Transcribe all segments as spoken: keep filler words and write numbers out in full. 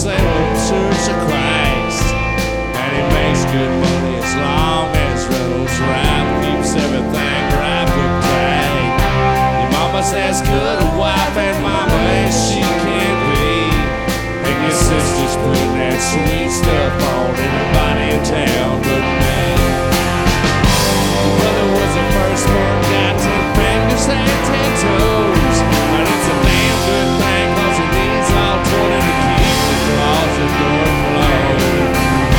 Salem Church of Christ. And he makes good money as long as Reynolds Wright keeps everything right with tight. Your mama's as good a wife and mama as she can be. And your sister's putting that sweet stuff on everybody in town but me. Your brother was the first one, got ten fingers and ten toes. But it's a damn good thing cause it needs all twenty to keep the closet door closed.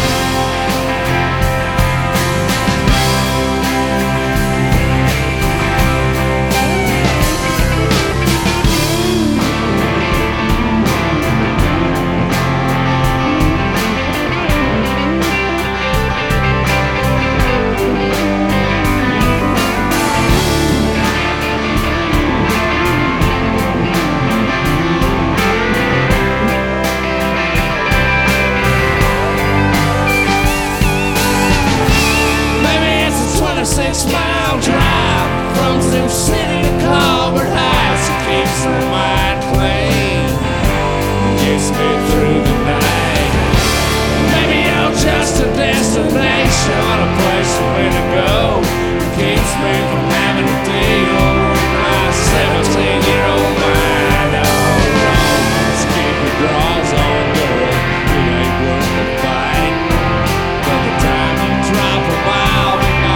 Six mile drive from Sioux City to Colbert Heights. It keeps my mind clean, gets me through the night. Maybe I'm just a destination, a place for me to go. It keeps me from having to deal with my seventeen-year-old mind. Oh, Rose, keep your draws on, girl. It ain't worth the fight. By the time you drop a mile,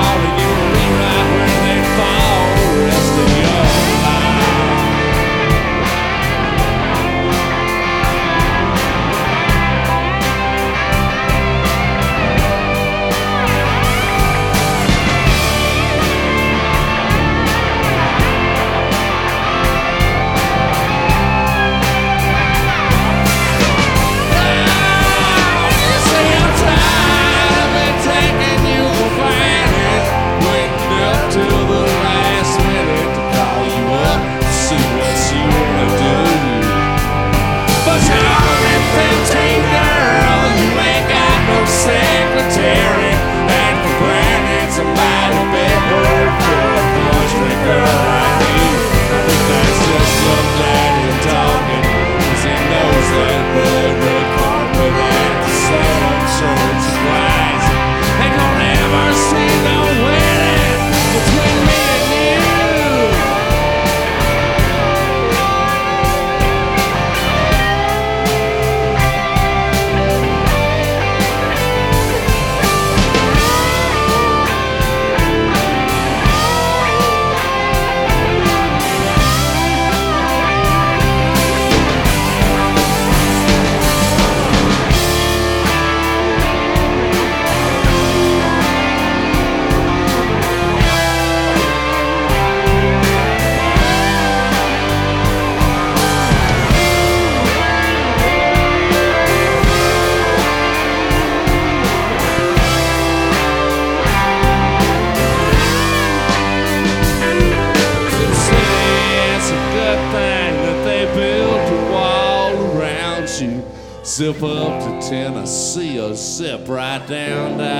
zip up to Tennessee or zip right down to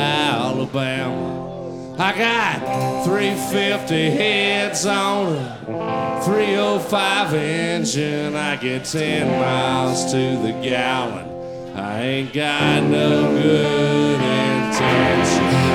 Alabama. I got three fifty heads on a three oh five engine. I get ten miles to the gallon. I ain't got no good intention.